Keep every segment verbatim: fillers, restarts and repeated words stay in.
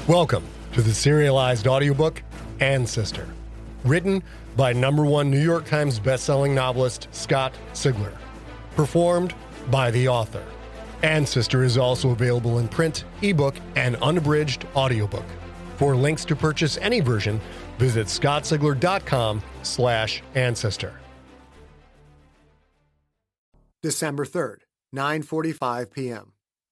Welcome to the serialized audiobook, Ancestor, written by number one New York Times bestselling novelist Scott Sigler, performed by the author. Ancestor is also available in print, ebook, and unabridged audiobook. For links to purchase any version, visit scottsigler.com slash ancestor. December third, nine forty-five p.m.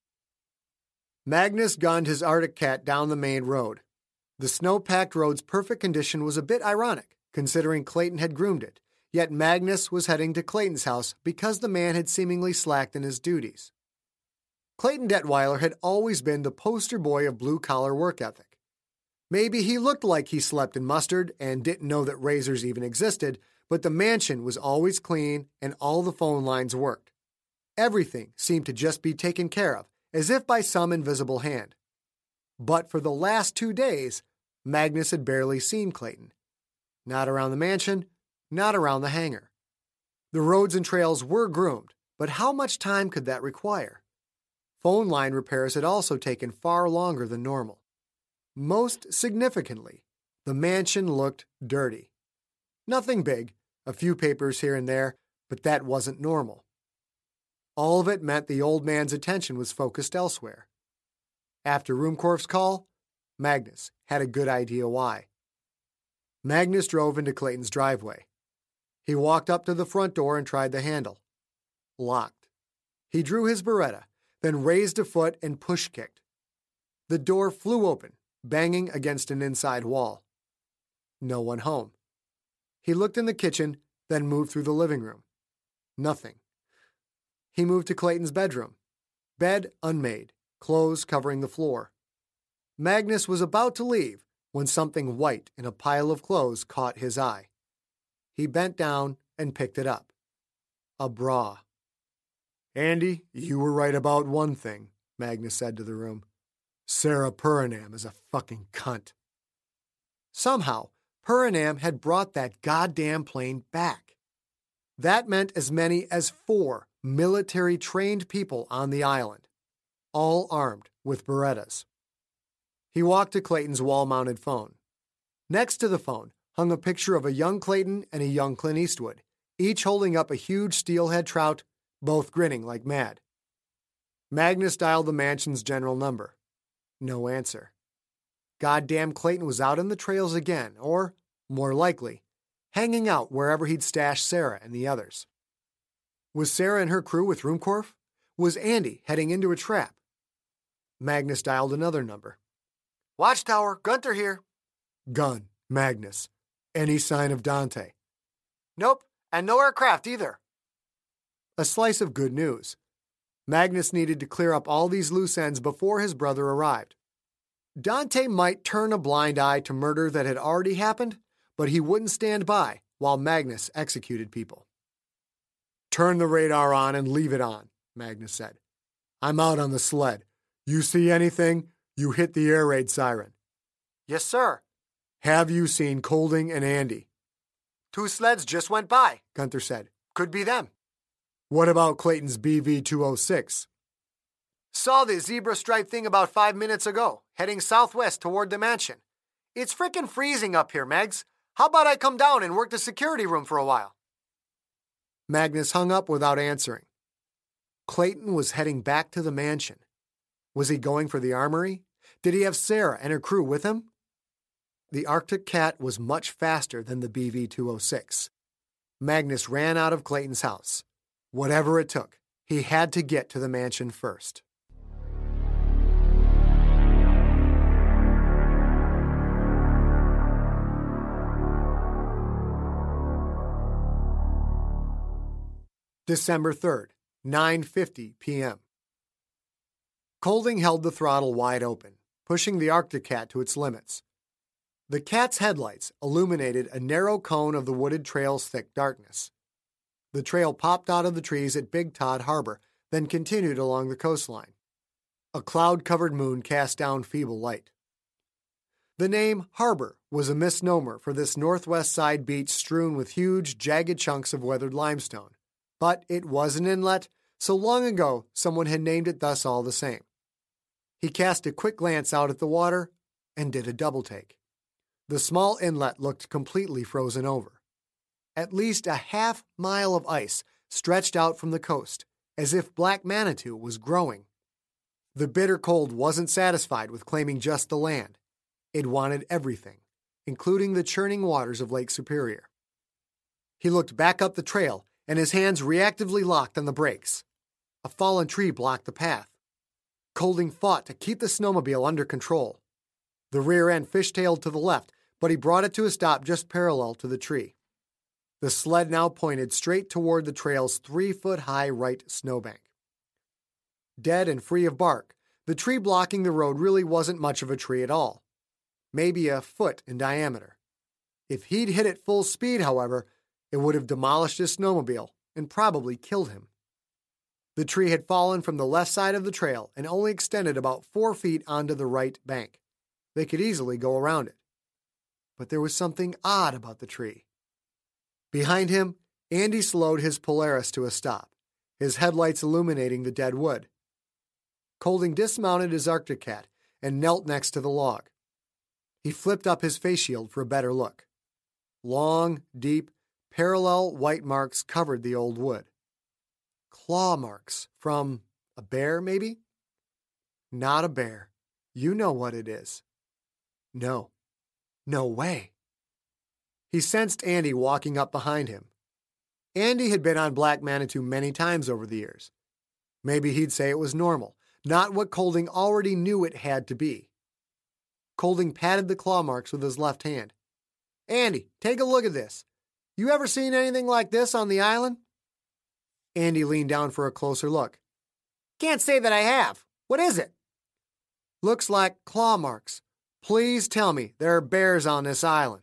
Magnus gunned his Arctic Cat down the main road. The snow-packed road's perfect condition was a bit ironic, considering Clayton had groomed it, yet Magnus was heading to Clayton's house because the man had seemingly slacked in his duties. Clayton Detweiler had always been the poster boy of blue-collar work ethic. Maybe he looked like he slept in mustard and didn't know that razors even existed, but the mansion was always clean and all the phone lines worked. Everything seemed to just be taken care of, as if by some invisible hand. But for the last two days, Magnus had barely seen Clayton. Not around the mansion, not around the hangar. The roads and trails were groomed, but how much time could that require? Phone line repairs had also taken far longer than normal. Most significantly, the mansion looked dirty. Nothing big, a few papers here and there, but that wasn't normal. All of it meant the old man's attention was focused elsewhere. After Ruhmkorff's call, Magnus had a good idea why. Magnus drove into Clayton's driveway. He walked up to the front door and tried the handle. Locked. He drew his Beretta, then raised a foot and push-kicked. The door flew open, banging against an inside wall. No one home. He looked in the kitchen, then moved through the living room. Nothing. He moved to Clayton's bedroom. Bed unmade, clothes covering the floor. Magnus was about to leave when something white in a pile of clothes caught his eye. He bent down and picked it up. A bra. "Andy, you were right about one thing," Magnus said to the room. "Sarah Purinam is a fucking cunt." Somehow, Purinam had brought that goddamn plane back. That meant as many as four military-trained people on the island, all armed with Berettas. He walked to Clayton's wall-mounted phone. Next to the phone hung a picture of a young Clayton and a young Clint Eastwood, each holding up a huge steelhead trout, both grinning like mad. Magnus dialed the mansion's general number. No answer. Goddamn Clayton was out in the trails again, or, more likely, hanging out wherever he'd stashed Sarah and the others. Was Sarah and her crew with Ruhmkorff? Was Andy heading into a trap? Magnus dialed another number. "Watchtower, Gunter here." "Gun, Magnus. Any sign of Dante?" "Nope, and no aircraft either." A slice of good news. Magnus needed to clear up all these loose ends before his brother arrived. Dante might turn a blind eye to murder that had already happened, but he wouldn't stand by while Magnus executed people. "Turn the radar on and leave it on," Magnus said. "I'm out on the sled. You see anything, you hit the air raid siren." "Yes, sir." "Have you seen Colding and Andy?" "Two sleds just went by," Gunter said. "Could be them." "What about Clayton's B V two oh six? "Saw the zebra stripe thing about five minutes ago, heading southwest toward the mansion. It's frickin' freezing up here, Megs. How about I come down and work the security room for a while?" Magnus hung up without answering. Clayton was heading back to the mansion. Was he going for the armory? Did he have Sarah and her crew with him? The Arctic Cat was much faster than the B V two oh six. Magnus ran out of Clayton's house. Whatever it took, he had to get to the mansion first. December third, nine fifty p.m. Colding held the throttle wide open, pushing the Arctic Cat to its limits. The Cat's headlights illuminated a narrow cone of the wooded trail's thick darkness. The trail popped out of the trees at Big Todd Harbor, then continued along the coastline. A cloud-covered moon cast down feeble light. The name Harbor was a misnomer for this northwest side beach strewn with huge, jagged chunks of weathered limestone. But it was an inlet, so long ago someone had named it thus all the same. He cast a quick glance out at the water, and did a double take. The small inlet looked completely frozen over. At least a half mile of ice stretched out from the coast, as if Black Manitou was growing. The bitter cold wasn't satisfied with claiming just the land. It wanted everything, including the churning waters of Lake Superior. He looked back up the trail, and his hands reactively locked on the brakes. A fallen tree blocked the path. Colding fought to keep the snowmobile under control. The rear end fishtailed to the left, but he brought it to a stop just parallel to the tree. The sled now pointed straight toward the trail's three-foot-high right snowbank. Dead and free of bark, the tree blocking the road really wasn't much of a tree at all. Maybe a foot in diameter. If he'd hit it full speed, however, it would have demolished his snowmobile and probably killed him. The tree had fallen from the left side of the trail and only extended about four feet onto the right bank. They could easily go around it. But there was something odd about the tree. Behind him, Andy slowed his Polaris to a stop, his headlights illuminating the dead wood. Colding dismounted his Arctic Cat and knelt next to the log. He flipped up his face shield for a better look. Long, deep, parallel white marks covered the old wood. Claw marks from a bear, maybe? Not a bear. You know what it is. No. No way. He sensed Andy walking up behind him. Andy had been on Black Manitou many times over the years. Maybe he'd say it was normal, not what Colding already knew it had to be. Colding patted the claw marks with his left hand. Andy, take a look at this. You ever seen anything like this on the island? Andy leaned down for a closer look. Can't say that I have. What is it? Looks like claw marks. Please tell me there are bears on this island.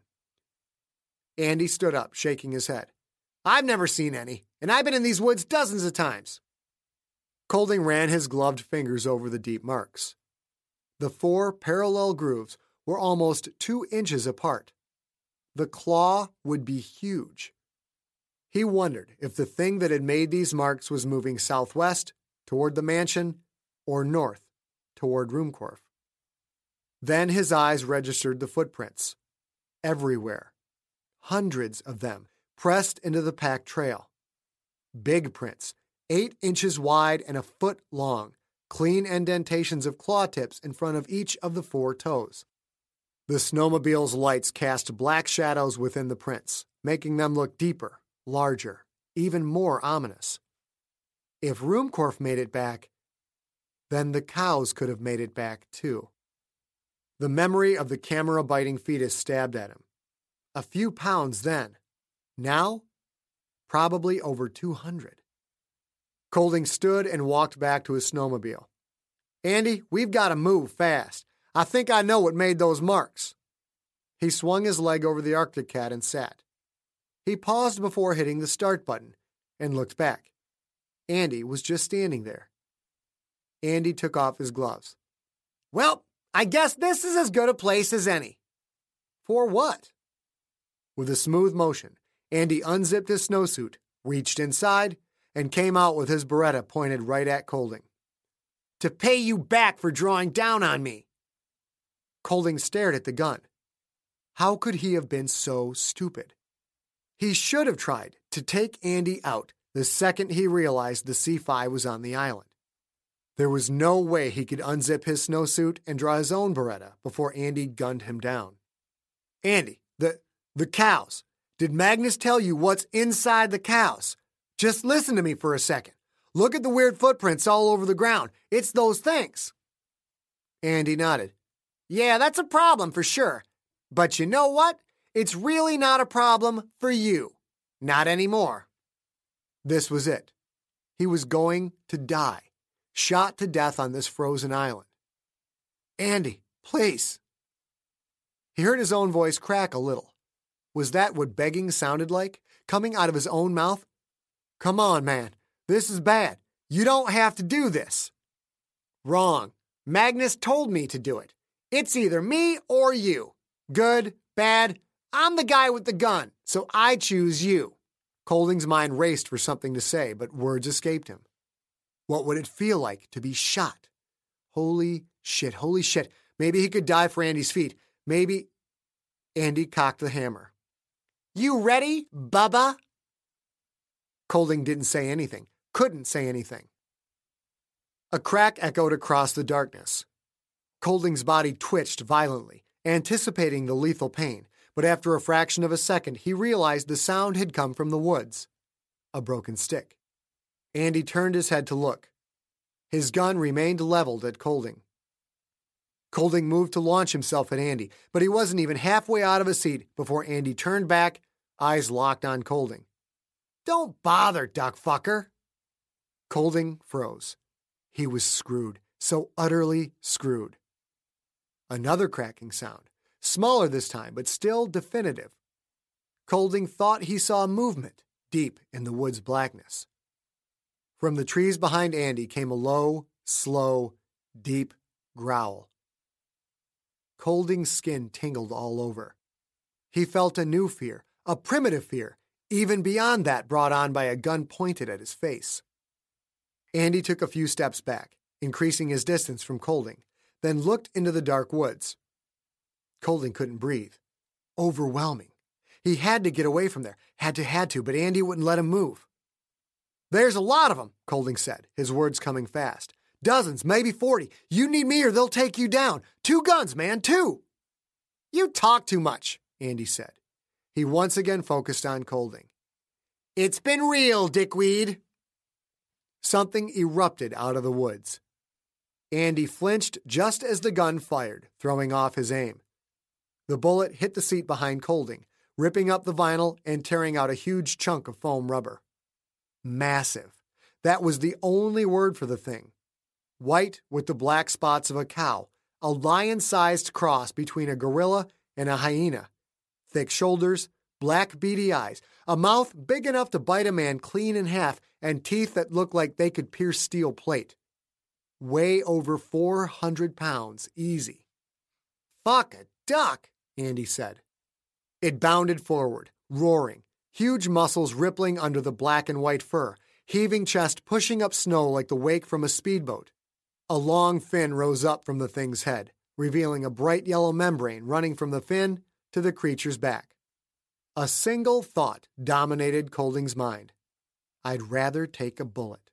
Andy stood up, shaking his head. I've never seen any, and I've been in these woods dozens of times. Colding ran his gloved fingers over the deep marks. The four parallel grooves were almost two inches apart. The claw would be huge. He wondered if the thing that had made these marks was moving southwest toward the mansion or north toward Ruhmkorff. Then his eyes registered the footprints. Everywhere. Hundreds of them pressed into the packed trail. Big prints, eight inches wide and a foot long, clean indentations of claw tips in front of each of the four toes. The snowmobile's lights cast black shadows within the prints, making them look deeper, larger, even more ominous. If Ruhmkorff made it back, then the cows could have made it back too. The memory of the camera-biting fetus stabbed at him. A few pounds then. Now, probably over two hundred. Colding stood and walked back to his snowmobile. Andy, we've got to move fast. I think I know what made those marks. He swung his leg over the Arctic Cat and sat. He paused before hitting the start button and looked back. Andy was just standing there. Andy took off his gloves. Well, I guess this is as good a place as any. For what? With a smooth motion, Andy unzipped his snowsuit, reached inside, and came out with his Beretta pointed right at Colding. To pay you back for drawing down on me. Colding stared at the gun. How could he have been so stupid? He should have tried to take Andy out the second he realized the C five was on the island. There was no way he could unzip his snowsuit and draw his own Beretta before Andy gunned him down. Andy, the, the cows. Did Magnus tell you what's inside the cows? Just listen to me for a second. Look at the weird footprints all over the ground. It's those things. Andy nodded. Yeah, that's a problem for sure. But you know what? It's really not a problem for you. Not anymore. This was it. He was going to die, shot to death on this frozen island. Andy, please. He heard his own voice crack a little. Was that what begging sounded like, coming out of his own mouth? Come on, man. This is bad. You don't have to do this. Wrong. Magnus told me to do it. It's either me or you. Good, bad. I'm the guy with the gun, so I choose you. Colding's mind raced for something to say, but words escaped him. What would it feel like to be shot? Holy shit, holy shit. Maybe he could dive for Andy's feet. Maybe... Andy cocked the hammer. You ready, Bubba? Colding didn't say anything, couldn't say anything. A crack echoed across the darkness. Colding's body twitched violently, anticipating the lethal pain, but after a fraction of a second, he realized the sound had come from the woods. A broken stick. Andy turned his head to look. His gun remained leveled at Colding. Colding moved to launch himself at Andy, but he wasn't even halfway out of his seat before Andy turned back, eyes locked on Colding. Don't bother, duckfucker. Colding froze. He was screwed, so utterly screwed. Another cracking sound, smaller this time, but still definitive. Colding thought he saw movement deep in the wood's blackness. From the trees behind Andy came a low, slow, deep growl. Colding's skin tingled all over. He felt a new fear, a primitive fear, even beyond that brought on by a gun pointed at his face. Andy took a few steps back, increasing his distance from Colding, then looked into the dark woods. Colding couldn't breathe. Overwhelming. He had to get away from there, had to, had to, but Andy wouldn't let him move. There's a lot of them, Colding said, his words coming fast. Dozens, maybe forty. You need me or they'll take you down. Two guns, man, two. You talk too much, Andy said. He once again focused on Colding. It's been real, dickweed. Something erupted out of the woods. Andy flinched just as the gun fired, throwing off his aim. The bullet hit the seat behind Colding, ripping up the vinyl and tearing out a huge chunk of foam rubber. Massive. That was the only word for the thing. White with the black spots of a cow, a lion-sized cross between a gorilla and a hyena. Thick shoulders, black beady eyes, a mouth big enough to bite a man clean in half, and teeth that looked like they could pierce steel plate. Way over four hundred pounds, easy. Fuck a duck, Andy said. It bounded forward, roaring, huge muscles rippling under the black and white fur, heaving chest pushing up snow like the wake from a speedboat. A long fin rose up from the thing's head, revealing a bright yellow membrane running from the fin to the creature's back. A single thought dominated Colding's mind. I'd rather take a bullet.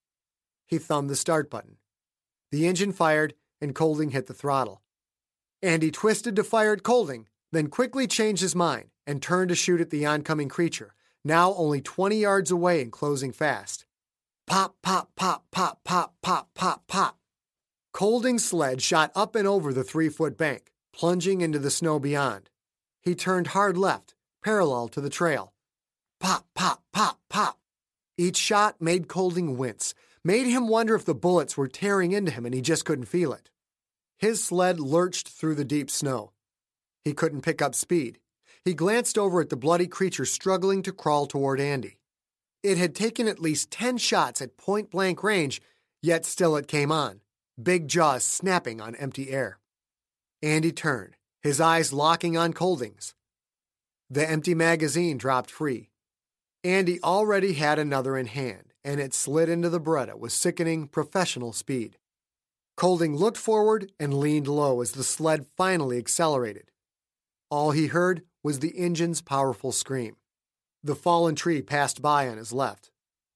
He thumbed the start button. The engine fired, and Colding hit the throttle. Andy twisted to fire at Colding, then quickly changed his mind and turned to shoot at the oncoming creature, now only twenty yards away and closing fast. Pop, pop, pop, pop, pop, pop, pop, pop. Colding's sled shot up and over the three-foot bank, plunging into the snow beyond. He turned hard left, parallel to the trail. Pop, pop, pop, pop. Each shot made Colding wince, made him wonder if the bullets were tearing into him and he just couldn't feel it. His sled lurched through the deep snow. He couldn't pick up speed. He glanced over at the bloody creature struggling to crawl toward Andy. It had taken at least ten shots at point-blank range, yet still it came on, big jaws snapping on empty air. Andy turned, his eyes locking on Colding's. The empty magazine dropped free. Andy already had another in hand, and it slid into the Beretta with sickening professional speed. Colding looked forward and leaned low as the sled finally accelerated. All he heard was the engine's powerful scream. The fallen tree passed by on his left.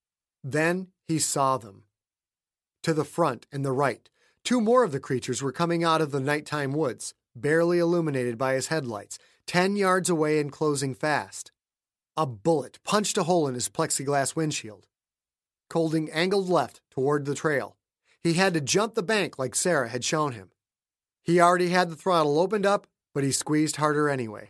Then he saw them. To the front and the right, two more of the creatures were coming out of the nighttime woods, barely illuminated by his headlights, ten yards away and closing fast. A bullet punched a hole in his plexiglass windshield. Colding angled left toward the trail. He had to jump the bank like Sarah had shown him. He already had the throttle opened up, but he squeezed harder anyway.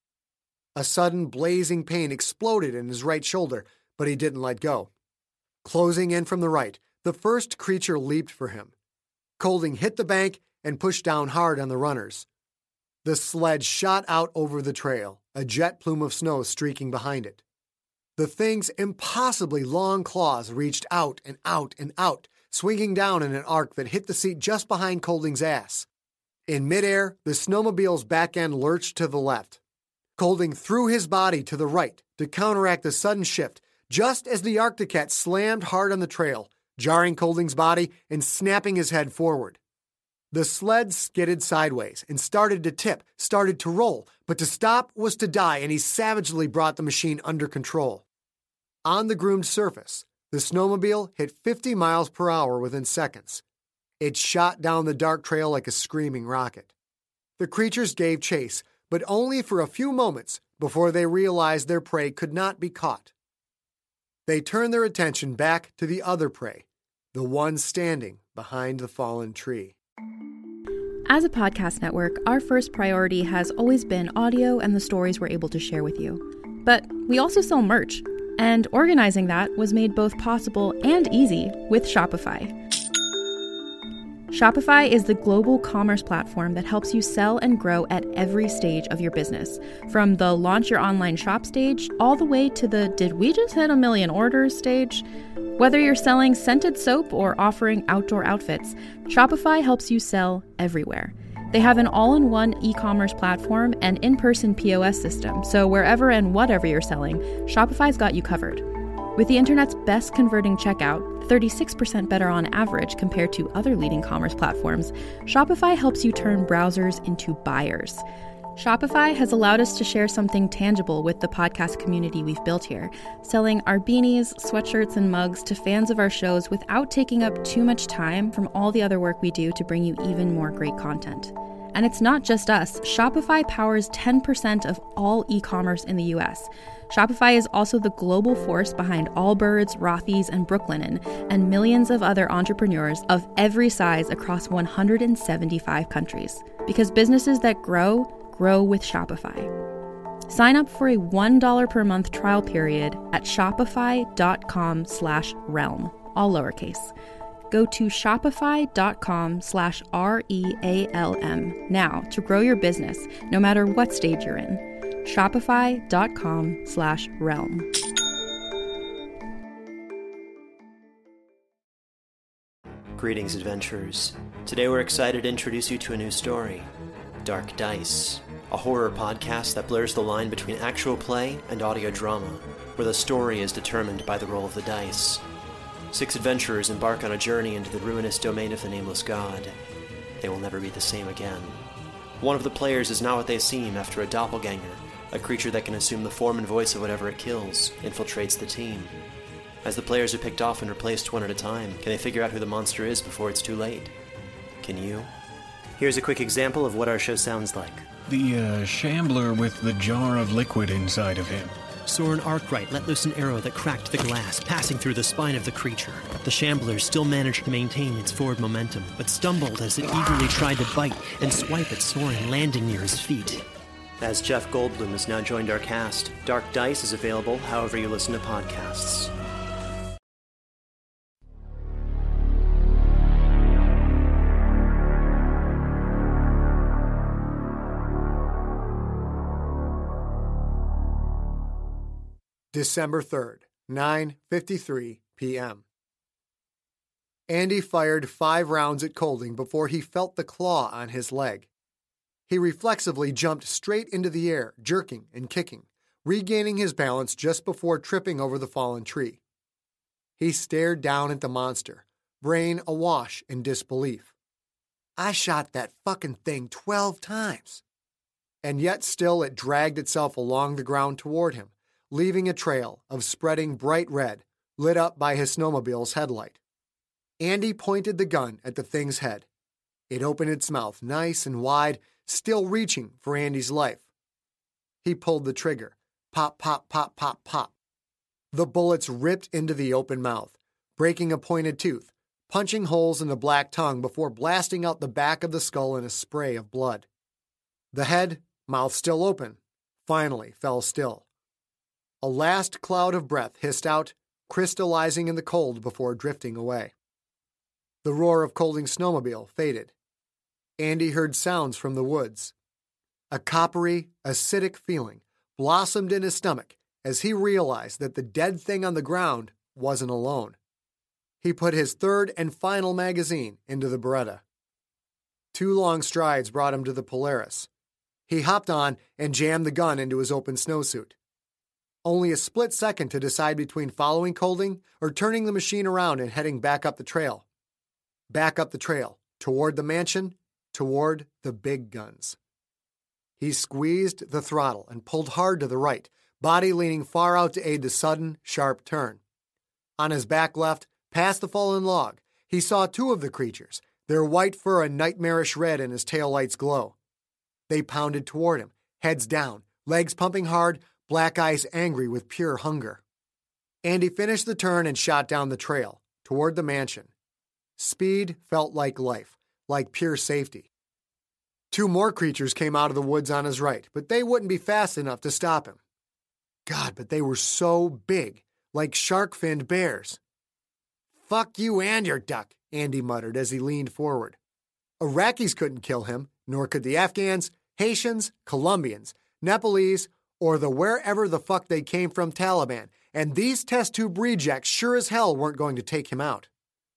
A sudden blazing pain exploded in his right shoulder, but he didn't let go. Closing in from the right, the first creature leaped for him. Colding hit the bank and pushed down hard on the runners. The sled shot out over the trail, a jet plume of snow streaking behind it. The thing's impossibly long claws reached out and out and out, swinging down in an arc that hit the seat just behind Colding's ass. In midair, the snowmobile's back end lurched to the left. Colding threw his body to the right to counteract the sudden shift, just as the Arcticat slammed hard on the trail, jarring Colding's body and snapping his head forward. The sled skidded sideways and started to tip, started to roll, but to stop was to die, and he savagely brought the machine under control. On the groomed surface, the snowmobile hit fifty miles per hour within seconds. It shot down the dark trail like a screaming rocket. The creatures gave chase, but only for a few moments before they realized their prey could not be caught. They turned their attention back to the other prey, the one standing behind the fallen tree. As a podcast network, our first priority has always been audio and the stories we're able to share with you. But we also sell merch, and organizing that was made both possible and easy with Shopify. Shopify is the global commerce platform that helps you sell and grow at every stage of your business, from the launch your online shop stage all the way to the did we just hit a million orders stage. Whether you're selling scented soap or offering outdoor outfits, Shopify helps you sell everywhere. They have an all-in-one e-commerce platform and in-person P O S system, so wherever and whatever you're selling, Shopify's got you covered. With the internet's best converting checkout, thirty-six percent better on average compared to other leading commerce platforms, Shopify helps you turn browsers into buyers. Shopify has allowed us to share something tangible with the podcast community we've built here, selling our beanies, sweatshirts, and mugs to fans of our shows without taking up too much time from all the other work we do to bring you even more great content. And it's not just us. Shopify powers ten percent of all e-commerce in the U S. Shopify is also the global force behind Allbirds, Rothy's, and Brooklinen, and millions of other entrepreneurs of every size across one hundred seventy-five countries. Because businesses that grow, grow with Shopify. Sign up for a one dollar per month trial period at shopify.com slash realm, all lowercase. Go to shopify.com slash R-E-A-L-M now to grow your business, no matter what stage you're in. Shopify.com slash realm. Greetings, adventurers. Today we're excited to introduce you to a new story, Dark Dice, a horror podcast that blurs the line between actual play and audio drama, where the story is determined by the roll of the dice. Six adventurers embark on a journey into the ruinous domain of the Nameless God. They will never be the same again. One of the players is not what they seem after a doppelganger, a creature that can assume the form and voice of whatever it kills, infiltrates the team. As the players are picked off and replaced one at a time, can they figure out who the monster is before it's too late? Can you? Here's a quick example of what our show sounds like. The, uh, shambler with the jar of liquid inside of him. Soren Arkwright let loose an arrow that cracked the glass, passing through the spine of the creature. The shambler still managed to maintain its forward momentum, but stumbled as it eagerly tried to bite and swipe at Soren, landing near his feet. As Jeff Goldblum has now joined our cast, Dark Dice is available however you listen to podcasts. December third, nine fifty-three p.m. Andy fired five rounds at Colding before he felt the claw on his leg. He reflexively jumped straight into the air, jerking and kicking, regaining his balance just before tripping over the fallen tree. He stared down at the monster, brain awash in disbelief. I shot that fucking thing twelve times. And yet still it dragged itself along the ground toward him, leaving a trail of spreading bright red, lit up by his snowmobile's headlight. Andy pointed the gun at the thing's head. It opened its mouth nice and wide, still reaching for Andy's life. He pulled the trigger. Pop, pop, pop, pop, pop. The bullets ripped into the open mouth, breaking a pointed tooth, punching holes in the black tongue before blasting out the back of the skull in a spray of blood. The head, mouth still open, finally fell still. A last cloud of breath hissed out, crystallizing in the cold before drifting away. The roar of Colding's snowmobile faded. Andy heard sounds from the woods. A coppery, acidic feeling blossomed in his stomach as he realized that the dead thing on the ground wasn't alone. He put his third and final magazine into the Beretta. Two long strides brought him to the Polaris. He hopped on and jammed the gun into his open snowsuit. Only a split second to decide between following Colding or turning the machine around and heading back up the trail. Back up the trail, toward the mansion toward the big guns. He squeezed the throttle and pulled hard to the right, body leaning far out to aid the sudden, sharp turn. On his back left, past the fallen log, he saw two of the creatures, their white fur a nightmarish red in his taillight's glow. They pounded toward him, heads down, legs pumping hard, black eyes angry with pure hunger. Andy finished the turn and shot down the trail, toward the mansion. Speed felt like life, like pure safety. Two more creatures came out of the woods on his right, but they wouldn't be fast enough to stop him. God, but they were so big, like shark-finned bears. "Fuck you and your duck," Andy muttered as he leaned forward. Iraqis couldn't kill him, nor could the Afghans, Haitians, Colombians, Nepalese, or the wherever the fuck they came from Taliban, and these test tube rejects sure as hell weren't going to take him out.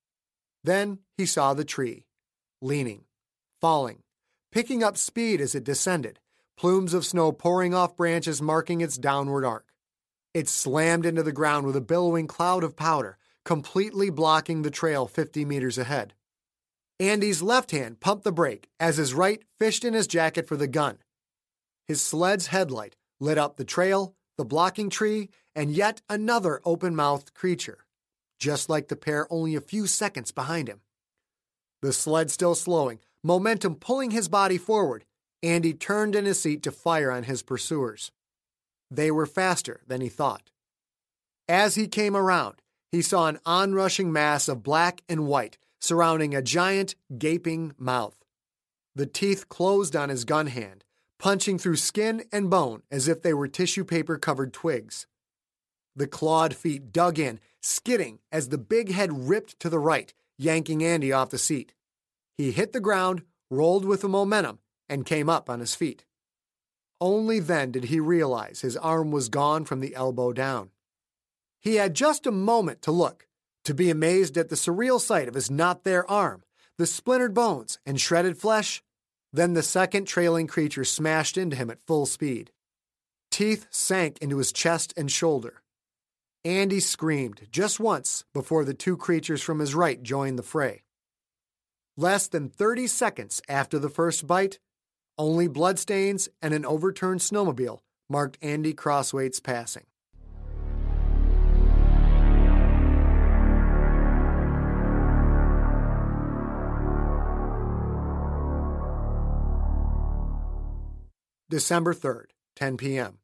Then he saw the tree, leaning, falling, picking up speed as it descended, plumes of snow pouring off branches marking its downward arc. It slammed into the ground with a billowing cloud of powder, completely blocking the trail fifty meters ahead. Andy's left hand pumped the brake as his right fished in his jacket for the gun. His sled's headlight lit up the trail, the blocking tree, and yet another open-mouthed creature, just like the pair only a few seconds behind him. The sled still slowing, momentum pulling his body forward, Andy turned in his seat to fire on his pursuers. They were faster than he thought. As he came around, he saw an onrushing mass of black and white surrounding a giant, gaping mouth. The teeth closed on his gun hand, punching through skin and bone as if they were tissue paper-covered twigs. The clawed feet dug in, skidding as the big head ripped to the right, yanking Andy off the seat. He hit the ground, rolled with the momentum, and came up on his feet. Only then did he realize his arm was gone from the elbow down. He had just a moment to look, to be amazed at the surreal sight of his not-there arm, the splintered bones and shredded flesh. Then the second trailing creature smashed into him at full speed. Teeth sank into his chest and shoulder. Andy screamed just once before the two creatures from his right joined the fray. Less than thirty seconds after the first bite, only bloodstains and an overturned snowmobile marked Andy Crosswaite's passing. December third, ten p.m.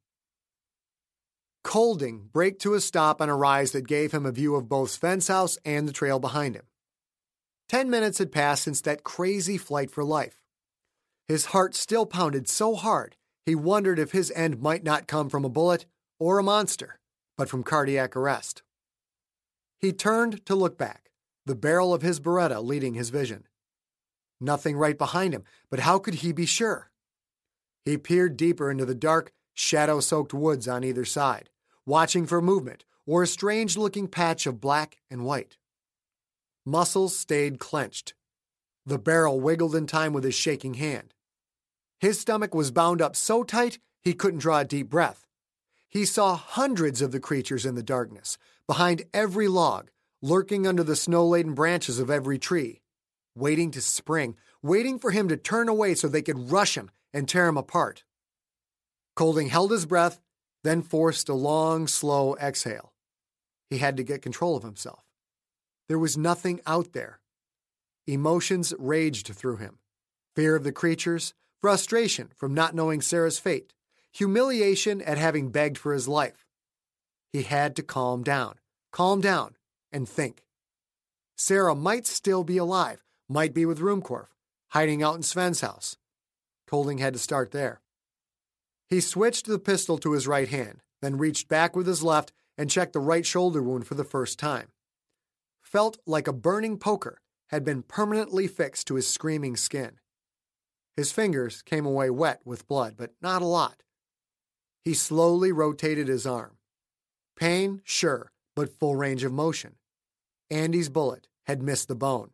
Colding braked to a stop on a rise that gave him a view of both Sven's house and the trail behind him. Ten minutes had passed since that crazy flight for life. His heart still pounded so hard, he wondered if his end might not come from a bullet or a monster, but from cardiac arrest. He turned to look back, the barrel of his Beretta leading his vision. Nothing right behind him, but how could he be sure? He peered deeper into the dark, shadow-soaked woods on either side, watching for movement or a strange-looking patch of black and white. Muscles stayed clenched. The barrel wiggled in time with his shaking hand. His stomach was bound up so tight he couldn't draw a deep breath. He saw hundreds of the creatures in the darkness, behind every log, lurking under the snow-laden branches of every tree, waiting to spring, waiting for him to turn away so they could rush him and tear him apart. Colding held his breath, then forced a long, slow exhale. He had to get control of himself. There was nothing out there. Emotions raged through him. Fear of the creatures, frustration from not knowing Sarah's fate, humiliation at having begged for his life. He had to calm down, calm down, and think. Sarah might still be alive, might be with Ruhmkorff, hiding out in Sven's house. Colding had to start there. He switched the pistol to his right hand, then reached back with his left and checked the right shoulder wound for the first time. Felt like a burning poker had been permanently fixed to his screaming skin. His fingers came away wet with blood, but not a lot. He slowly rotated his arm. Pain, sure, but full range of motion. Andy's bullet had missed the bone.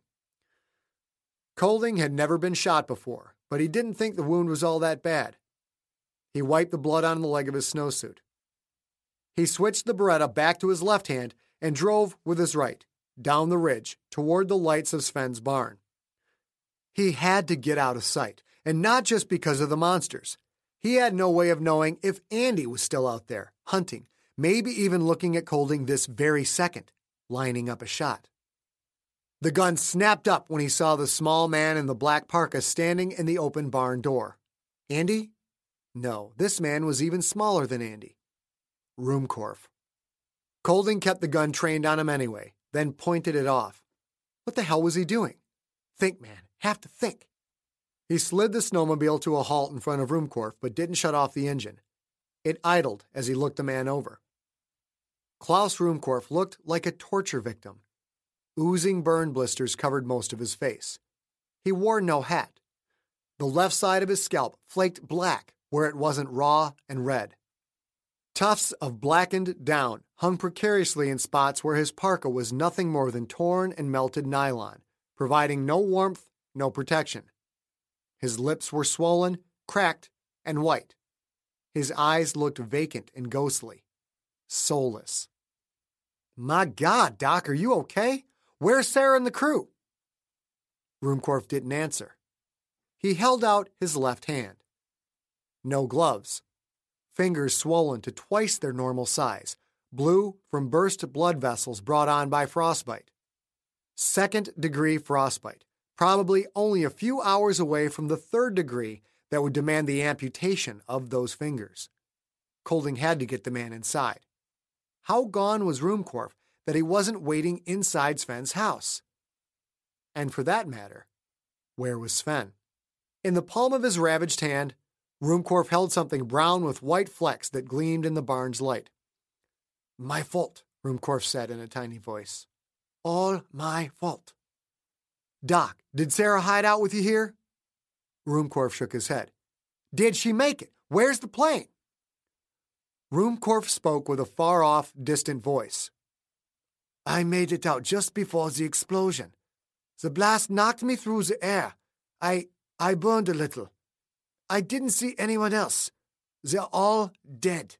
Colding had never been shot before, but he didn't think the wound was all that bad. He wiped the blood on the leg of his snowsuit. He switched the Beretta back to his left hand and drove with his right, down the ridge, toward the lights of Sven's barn. He had to get out of sight, and not just because of the monsters. He had no way of knowing if Andy was still out there, hunting, maybe even looking at Colding this very second, lining up a shot. The gun snapped up when he saw the small man in the black parka standing in the open barn door. Andy? No, this man was even smaller than Andy. Ruhmkorff. Colding kept the gun trained on him anyway, then pointed it off. What the hell was he doing? Think, man. Have to think. He slid the snowmobile to a halt in front of Ruhmkorff, but didn't shut off the engine. It idled as he looked the man over. Klaus Ruhmkorff looked like a torture victim. Oozing burn blisters covered most of his face. He wore no hat. The left side of his scalp flaked black where it wasn't raw and red. Tufts of blackened down hung precariously in spots where his parka was nothing more than torn and melted nylon, providing no warmth, no protection. His lips were swollen, cracked, and white. His eyes looked vacant and ghostly, soulless. My God, Doc, are you okay? Where's Sarah and the crew? Ruhmkorff didn't answer. He held out his left hand. No gloves. Fingers swollen to twice their normal size, blue from burst blood vessels brought on by frostbite. Second-degree frostbite, probably only a few hours away from the third degree that would demand the amputation of those fingers. Colding had to get the man inside. How gone was Ruhmkorff that he wasn't waiting inside Sven's house? And for that matter, where was Sven? In the palm of his ravaged hand, Ruhmkorff held something brown with white flecks that gleamed in the barn's light. My fault, Ruhmkorff said in a tiny voice. All my fault. Doc, did Sarah hide out with you here? Ruhmkorff shook his head. Did she make it? Where's the plane? Ruhmkorff spoke with a far-off, distant voice. I made it out just before the explosion. The blast knocked me through the air. I, I burned a little. I didn't see anyone else. They're all dead.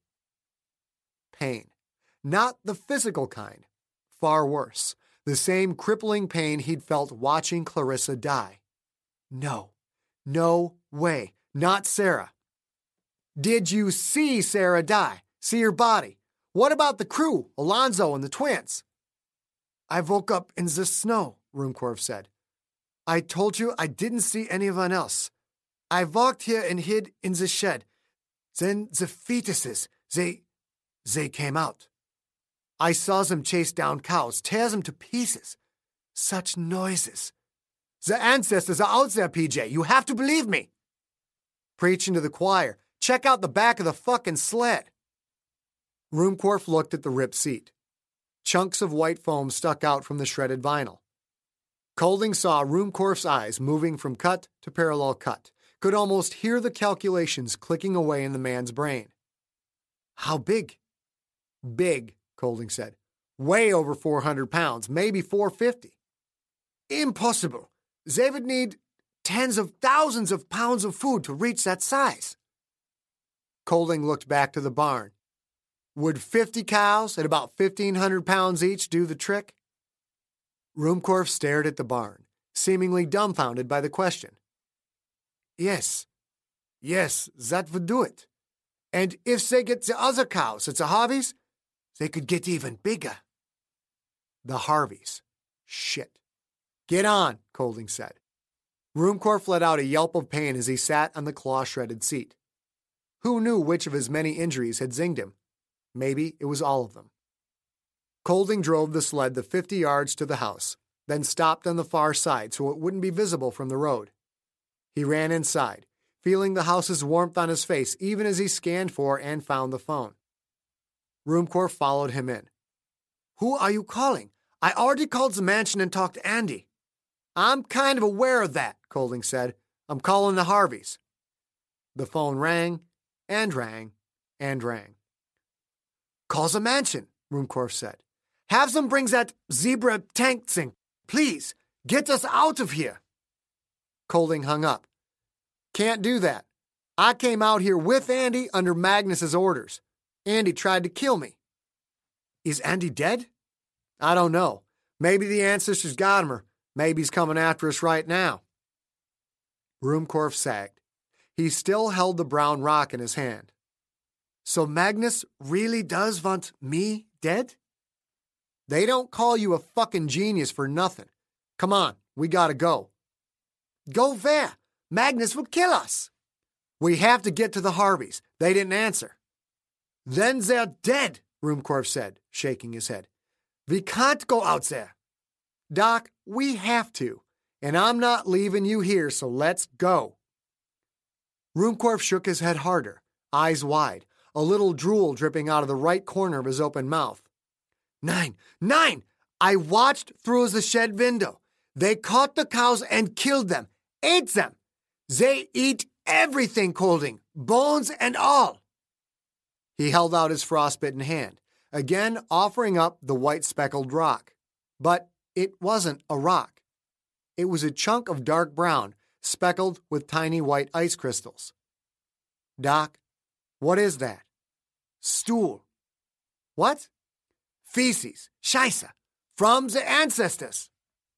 Pain. Not the physical kind. Far worse. The same crippling pain he'd felt watching Clarissa die. No. No way. Not Sarah. Did you see Sarah die? See her body? What about the crew, Alonzo and the twins? I woke up in the snow, Ruhmkorff said. I told you I didn't see anyone else. I walked here and hid in the shed. Then the fetuses, they, they came out. I saw them chase down cows, tear them to pieces. Such noises. The ancestors are out there, P J. You have to believe me. Preaching to the choir. Check out the back of the fucking sled. Ruhmkorff looked at the ripped seat. Chunks of white foam stuck out from the shredded vinyl. Colding saw Ruhmkorff's eyes moving from cut to parallel cut. Could almost hear the calculations clicking away in the man's brain. How big? Big, Colding said. Way over four hundred pounds, maybe four fifty. Impossible. They would need tens of thousands of pounds of food to reach that size. Colding looked back to the barn. Would fifty cows at about fifteen hundred pounds each do the trick? Ruhmkorff stared at the barn, seemingly dumbfounded by the question. Yes. Yes, that would do it. And if they get the other cows at the Harveys, they could get even bigger. The Harveys. Shit. Get on, Colding said. Ruhmkorff let out a yelp of pain as he sat on the claw-shredded seat. Who knew which of his many injuries had zinged him? Maybe it was all of them. Colding drove the sled the fifty yards to the house, then stopped on the far side so it wouldn't be visible from the road. He ran inside, feeling the house's warmth on his face even as he scanned for and found the phone. Ruhmkorff followed him in. Who are you calling? I already called the mansion and talked to Andy. I'm kind of aware of that, Colding said. I'm calling the Harveys. The phone rang and rang and rang. Call the mansion, Ruhmkorff said. Have them bring that zebra tank thing. Please, get us out of here. Colding hung up. Can't do that. I came out here with Andy under Magnus's orders. Andy tried to kill me. Is Andy dead? I don't know. Maybe the ancestors got him, or maybe he's coming after us right now. Ruhmkorff sagged. He still held the brown rock in his hand. So Magnus really does want me dead? They don't call you a fucking genius for nothing. Come on, we gotta go. Go where? Magnus will kill us. We have to get to the Harveys. They didn't answer. Then they're dead, Ruhmkorff said, shaking his head. We can't go out there. Doc, we have to, and I'm not leaving you here, so let's go. Ruhmkorff shook his head harder, eyes wide, a little drool dripping out of the right corner of his open mouth. Nine, nine! I watched through the shed window. They caught the cows and killed them, ate them. They eat everything, Colding, bones and all. He held out his frostbitten hand, again offering up the white speckled rock. But it wasn't a rock. It was a chunk of dark brown, speckled with tiny white ice crystals. Doc, what is that? Stool. What? Feces, Scheisse, from the ancestors.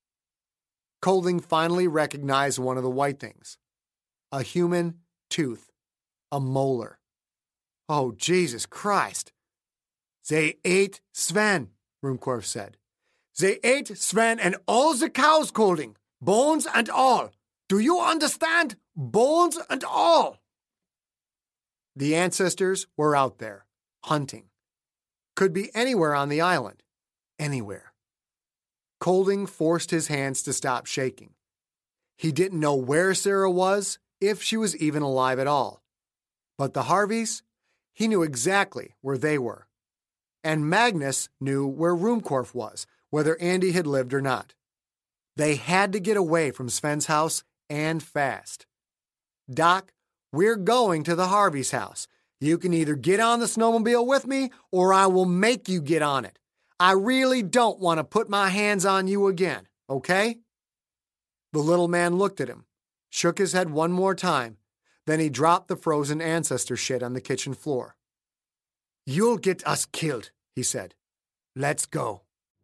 Colding finally recognized one of the white things. A human tooth. A molar. Oh, Jesus Christ. They ate Sven, Ruhmkorff said. They ate Sven and all the cows, Colding. Bones and all. Do you understand? Bones and all. The ancestors were out there, hunting. Could be anywhere on the island. Anywhere. Colding forced his hands to stop shaking. He didn't know where Sarah was, if she was even alive at all. But the Harveys, he knew exactly where they were. And Magnus knew where Ruhmkorff was, whether Andy had lived or not. They had to get away from Sven's house, and fast. Doc, we're going to the Harvey's house. You can either get on the snowmobile with me, or I will make you get on it. I really don't want to put my hands on you again, okay? The little man looked at him, shook his head one more time, then he dropped the frozen ancestor shit on the kitchen floor. You'll get us killed, he said. Let's go.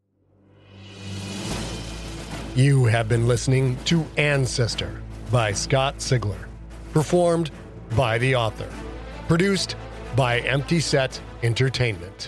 You have been listening to Ancestor by Scott Sigler, performed by the author, produced by Empty Set Entertainment.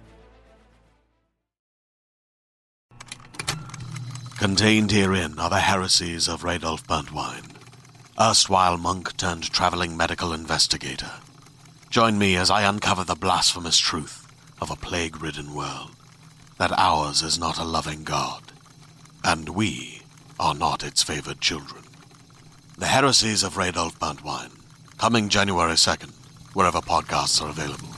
Contained herein are the heresies of Radolf Burntwine, erstwhile monk turned traveling medical investigator. Join me as I uncover the blasphemous truth of a plague-ridden world, that ours is not a loving God, and we are not its favored children. The Heresies of Radolf Burntwine, coming January second, wherever podcasts are available.